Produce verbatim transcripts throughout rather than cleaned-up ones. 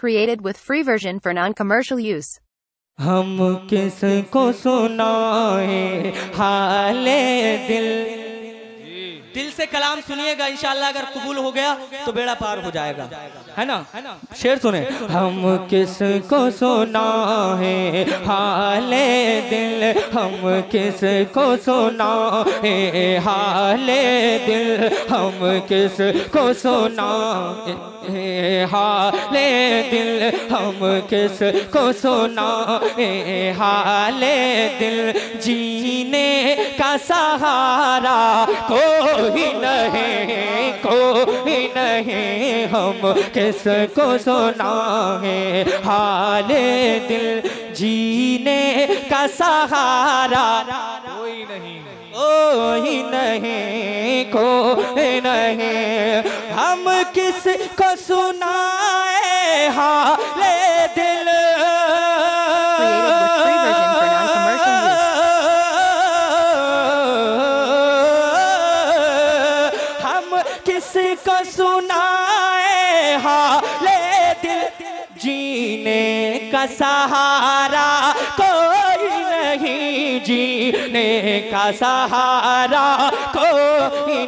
Created with free version for non-commercial use. हम किसको सुनाए हाले दिल। दिल से कलाम सुनिएगा, इंशाल्लाह अगर कबूल हो गया तो बेड़ा पार हो जाएगा, है ना? शेर सुने। हम किसको सुनाए हाले दिल, हम किसको सुनाए हाले दिल, हम किसको सुनाए हाले दिल, हम किसको सुनाए हाले दिल। जीने का सहारा कोई नहीं, कोई नहीं, हम किसको सुनाए हाले दिल। जीने का सहारा कोई नहीं, कोई नहीं, कोई नहीं, हम किसको सुनाए हाले दिल। हम किसको सुनाए हाले दिल। जीने का सहारा कोई नहीं, जीने का सहारा कोई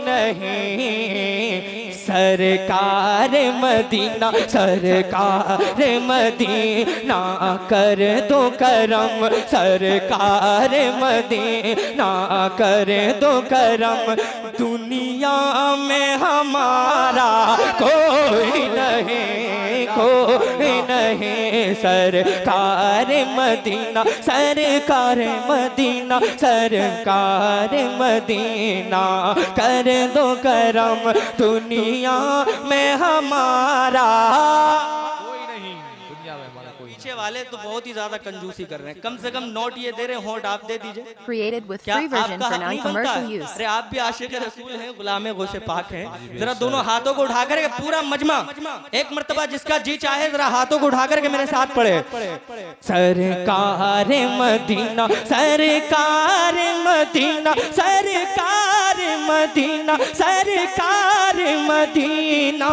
नहीं। सरकार मदीना, सरकार मदीना कर दो करम, सरकार मदीना कर दो करम। दुनिया में हमारा कोई नहीं, कोई नहीं, सरकार मदीना, सरकार मदीना, सरकार मदीना कर दो करम। दुनिया में हमारा कोई नहीं, दुनिया में हमारा कोई। पीछे वाले तो बहुत ही ज्यादा कंजूसी कर रहे हैं, कम से कम नोट ये दे रहे हैं, होट आप दे दीजिए। Created with free version for non-commercial use. अरे आप भी आशिक रसूल हैं, गुलाम गौसे पाक हैं। जरा दोनों हाथों को उठा कर पूरा मजमा एक मर्तबा जिसका जी चाहे जरा हाथों को उठा करके मेरे साथ पढ़े। सरकार मदीना, सरकार मदीना, सरकार मदीना, सरकार मदीना,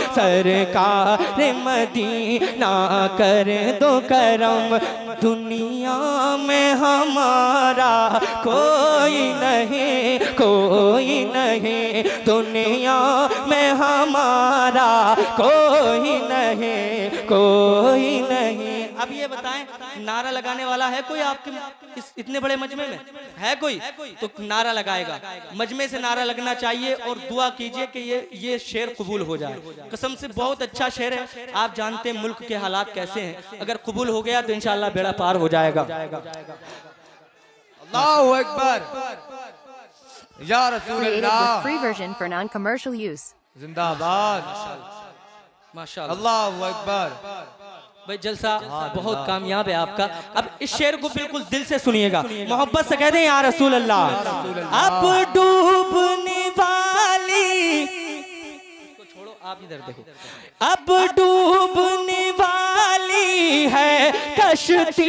सरकार मदीना कर दो करम। दुनिया में हमारा कोई नहीं, कोई नहीं, दुनिया में हमारा कोई नहीं, कोई नहीं। अब ये बताएं, नारा लगाने वाला है कोई आपके इस इतने बड़े मजमे में? है कोई? तो नारा लगाएगा, मजमे से नारा लगना चाहिए और दुआ कीजिए कि ये ये शेर कबूल हो जाए। कसम से बहुत अच्छा शेर है। आप जानते हैं मुल्क के हालात कैसे हैं, अगर कबूल हो गया तो इंशाल्लाह बेड़ा पार हो जाएगा। अल्लाहु अकबर या रसूल अल्लाह। Free version for non-commercial use. जिंदाबाद, माशाअल्लाह, अल्लाहु अकबर। भाई जलसा बहुत कामयाब है आपका। अब इस शेर को बिल्कुल दिल से सुनिएगा, मोहब्बत से कह दें या रसूल अल्लाह। अब डूबने वाली, इसको छोड़ो आप इधर देखो, अब डूबने वाली है कश्ती,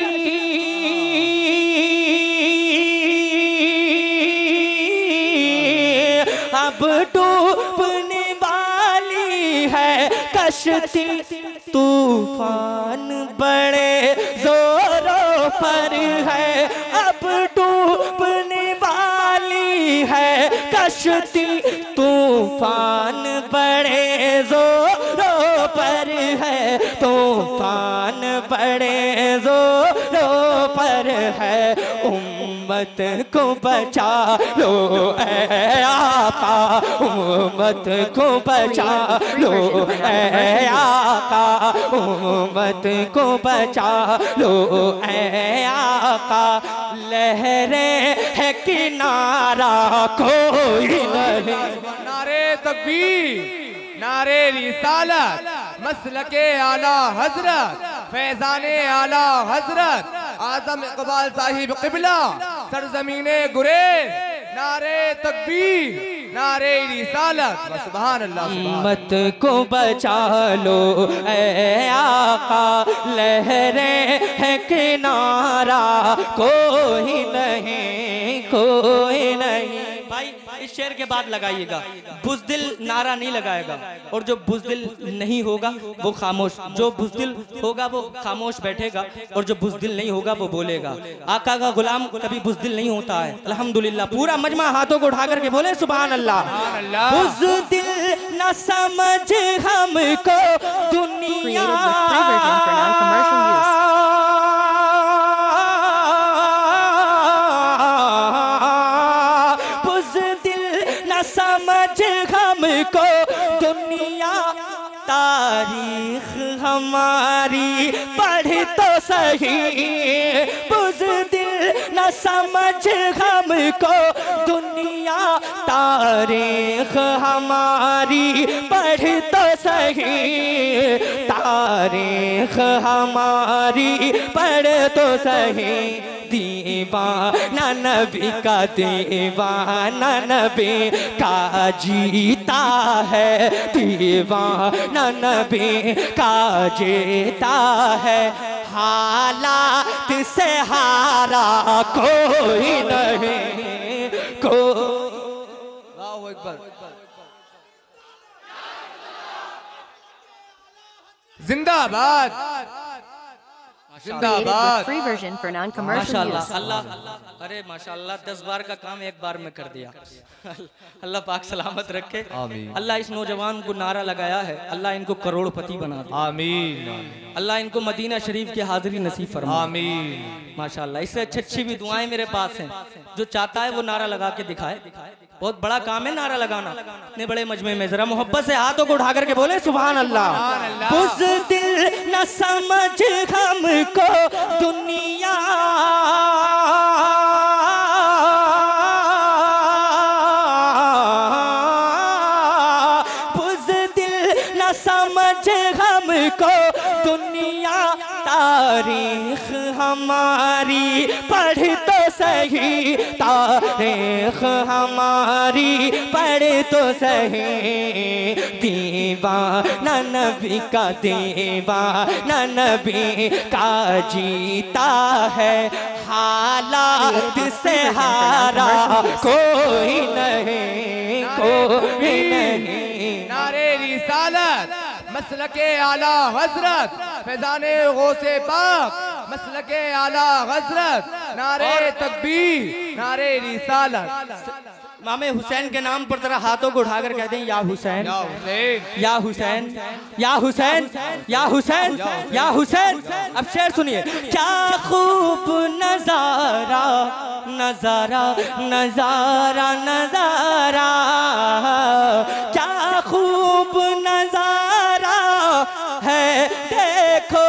अब डूबने वाली है कश्ती। तूफान बड़े जोरों पर है, अब डूबने वाली है कश्ती। तूफान बड़े जोरों पर है, तूफान बड़े जोरों पर है। उम्मत को बचा लो ऐ आका, उम्मत को बचा लो ऐ आका, उम्मत को बचा लो ऐ आका। लहरें है किनारा कोई नहीं। नारे तकबीर, नारे रिसालत, मसलके आला हजरत, फैजाने आला हजरत, आजम इकबाल साहिब क़िबला, सरजमीने गुरेज। नारे तकबीर, नारे रिसालत, सुभान अल्लाह। उम्मत को बचा लो ऐ आका, लहरें है किनारा कोई नहीं, कोई नहीं। भाई इस शेर के बाद लगाइएगा। बुज़दिल नारा नहीं लगाएगा, और जो बुज़दिल नहीं होगा वो खामोश, जो बुज़दिल होगा वो खामोश बैठेगा, और जो बुज़दिल नहीं होगा वो बोलेगा। आका का गुलाम कभी बुज़दिल नहीं होता है। अल्हम्दुलिल्लाह। पूरा मजमा हाथों को उठा करके बोले सुभान अल्लाह। बुज़दिल न समझ हमको दुनिया, Created with free version for non-commercial use. समझ हमको दुनिया, तारीख हमारी पढ़ तो सही। बुज़दिल न समझ हमको दुनिया, तारीख हमारी पढ़ तो सही। तारीख हमारी पढ़ तो सही। दीवाना नबी का दीवाना नबी का जीता है, दीवाना नबी का जीता है। हालात से हारा कोई नहीं, को अल्लाहु अकबर। जिंदाबाद Created with जिंदाबाद। free version for non-commercial माशाअल्लाह। use. अल्लाह, अरे माशाअल्लाह, दस बार का काम एक बार में कर दिया। अल्लाह पाक सलामत रखे। आमीन। अल्लाह इस नौजवान को नारा लगाया है, अल्लाह इनको करोड़पति बना दे। आमीन अल्लाह इनको मदीना शरीफ की हाजिरी नसीब फरमा। आमीन। माशाअल्लाह। इससे अच्छी अच्छी भी दुआएं मेरे पास हैं। जो चाहता है वो नारा लगा के दिखाए। बहुत बड़ा काम है नारा लगाना इतने बड़े मजमे में। जरा मोहब्बत से हाथों को उठा करके बोले सुभान अल्लाह। बुज़दिल न समझ हमको दुनिया, बुज़दिल न समझ हमको दुनिया, तारीख हमारी पढ़ तो सही। तारीख हमारी पढ़ तो सही। दीवाना नबी का दीवाना नबी का जीता है। हालात से हारा कोई नहीं, कोई नहीं। नारे रिसालत मसलके आला हजरत, फैज़ाने गौसे पाक मसलके आला हजरत। नारे तकबीर, नारे रिसालत। इमाम हुसैन के नाम पर जरा हाथों को उठाकर कहते हैं या हुसैन, या हुसैन, या हुसैन, या हुसैन, या हुसैन, या हुसैन। अब शेर सुनिए। क्या खूब नजारा, नजारा, नजारा, नजारा, क्या खूब नजारा है देखो।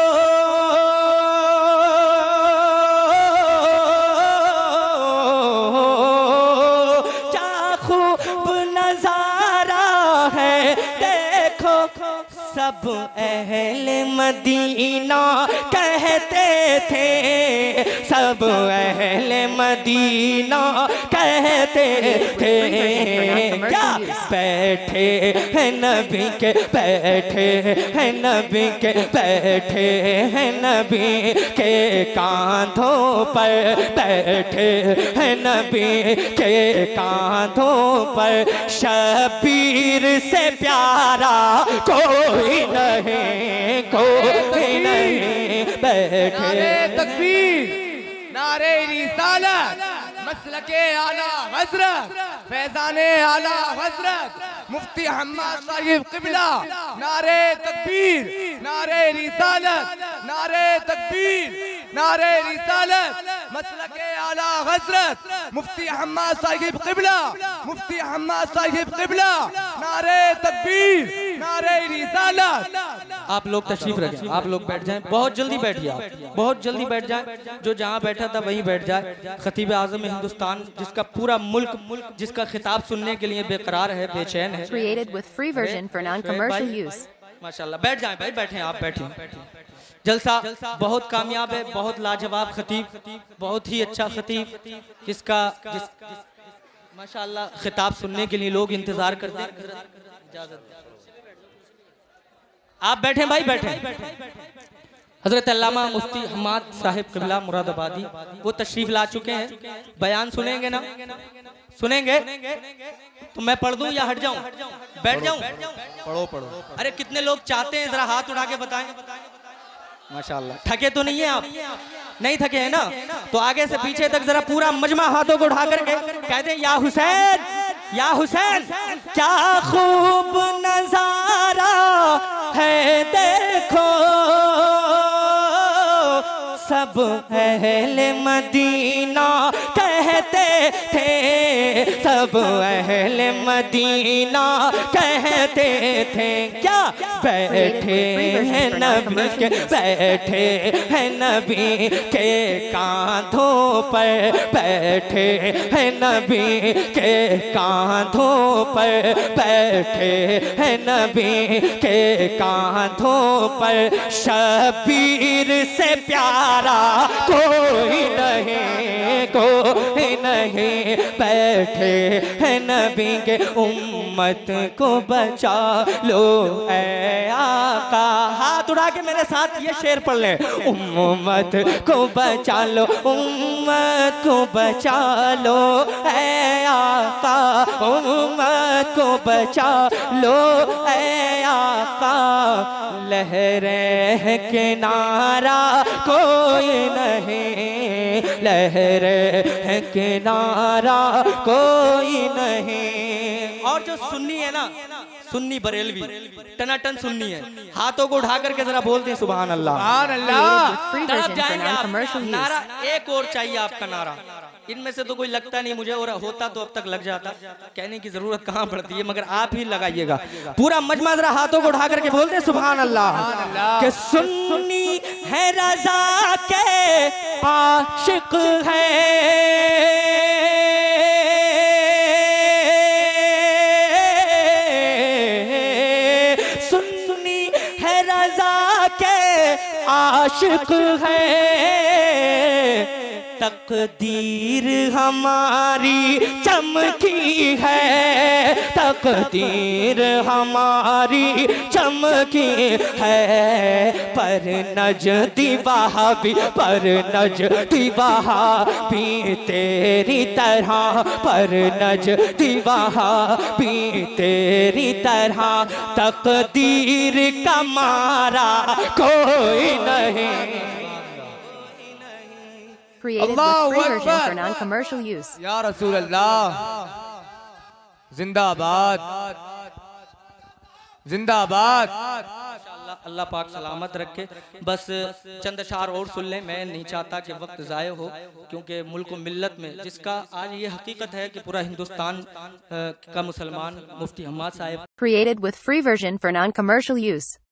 सब अहले मदीना कहते थे, सब अहले मदीना कहते थे। क्या बैठे हैं नबी के, बैठे हैं नबी के, बैठे हैं नबी के कांधों पर, बैठे हैं नबी के कांधों पर। शबीर से प्यारा कोई नहीं, कोई नहीं। बैठे नारे तकबीर, नारे रिसालत मसलके आला हजरत, फैज़ाने आला हजरत मुफ्ती हम्माद साहिब क़िबला। नारे तकबीर, नारे रिसालत, नारे तकबीर, नारे रिसालत मसलके आला हजरत मुफ्ती हम्माद साहिब क़िबला, मुफ्ती हम्माद साहिब क़िबला। नारे तकबीर, नारे रिसालत। आप लोग तशरीफ रखें, आप लोग बैठ जाएं। बहुत जल्दी बैठिए आप, बहुत जल्दी बैठ जाएं। जो जहां बैठा था वहीं बैठ जाए। खतीब आज़म हिंदुस्तान, जिसका पूरा मुल्क मुल्क जिसका खिताब सुनने के लिए बेकरार है, बेचैन है। Created with free version for non-commercial use. माशाल्लाह। बैठ जाएं भाई, बैठे आप, बैठे। जलसा बहुत कामयाब है, बहुत लाजवाब खतीब, बहुत ही अच्छा खतीब, जिसका जिस माशाल्लाह खिताब सुनने के लिए लोग इंतजार करते हैं। आप बैठे भाई, बैठे। हजरत अल्लामा मुफ्ती हम्माद साहिब किबला मुरादाबादी वो तशरीफ ला चुके हैं। बयान सुनेंगे ना? सुनेंगे? तो मैं पढ़ दूं या हट जाऊं? बैठ जाऊं? पढ़ो पढ़ो। अरे कितने लोग चाहते हैं, जरा हाथ उठा के बताएं। माशाल्लाह। थके तो नहीं है आप? नहीं थके हैं ना? तो आगे से पीछे तक जरा पूरा मजमा हाथों को उठा करके कहते हैं, या हुसैन, या हुसैन, क्या खूब नजारा है देखो, सब अहले मदीना कहते थे, सब अहले मदीना कहते थे, क्या बैठे हैं नबी के, बैठे हैं नबी के कांधों पर, बैठे हैं नबी के कांधों पर, बैठे हैं नबी के कांधों पर, शबीर से प्यारा कोई नहीं, कोई नहीं, बैठे हैं नबी के, उम्मत को बचा लो ऐ आका। हाथ उठा के मेरे साथ ये शेर पढ़ ले, उम्मत को बचा लो, उम्मत को बचा लो ऐ आका, उम्मत को बचा लो ऐ आका। लहरें हैं किनारा कोई नहीं, लहरें हैं किनारा कोई नहीं। और जो सुन्नी है ना, सुन्नी बरेलवी टनाटन सुन्नी है, हाथों को उठा करके जरा बोलते हैं सुभान अल्लाह, सुभान अल्लाह। Free तरफ version for जाएंगे आप, non-commercial use. नारा एक और चाहिए आपका नारा। इनमें से तो कोई लगता नहीं मुझे, और होता तो अब तक लग जाता, कहने की जरूरत कहाँ पड़ती है, मगर आप ही लगाइएगा। पूरा मजमा जरा हाथों को उठा करके बोलते हैं सुभान अल्लाह। कि सुन्नी है रजा के आशिक है, सुन्नी है रजा के आशिक है, तकदीर हमारी चमकी है, तकदीर हमारी चमकी है, पर नजदी वहाबी, पर नजदी वहाबी तेरी तरह, पर नजदी वहाबी तेरी तरह, तकदीर का मारा कोई नहीं। Created with Allahu free version Akbar. for non-commercial use. या रसूल अल्लाह, जिंदाबाद जिंदाबाद। इंशाअल्लाह अल्लाह पाक सलामत रखे। बस चंद अशार और सुन लें, मैं नहीं चाहता कि वक्त ज़ाय हो, क्योंकि मुल्क व मिल्लत में जिसका आज ये हकीकत है कि पूरा हिंदुस्तान का मुसलमान मुफ्ती Hammad Sahib Created with free version for non-commercial use.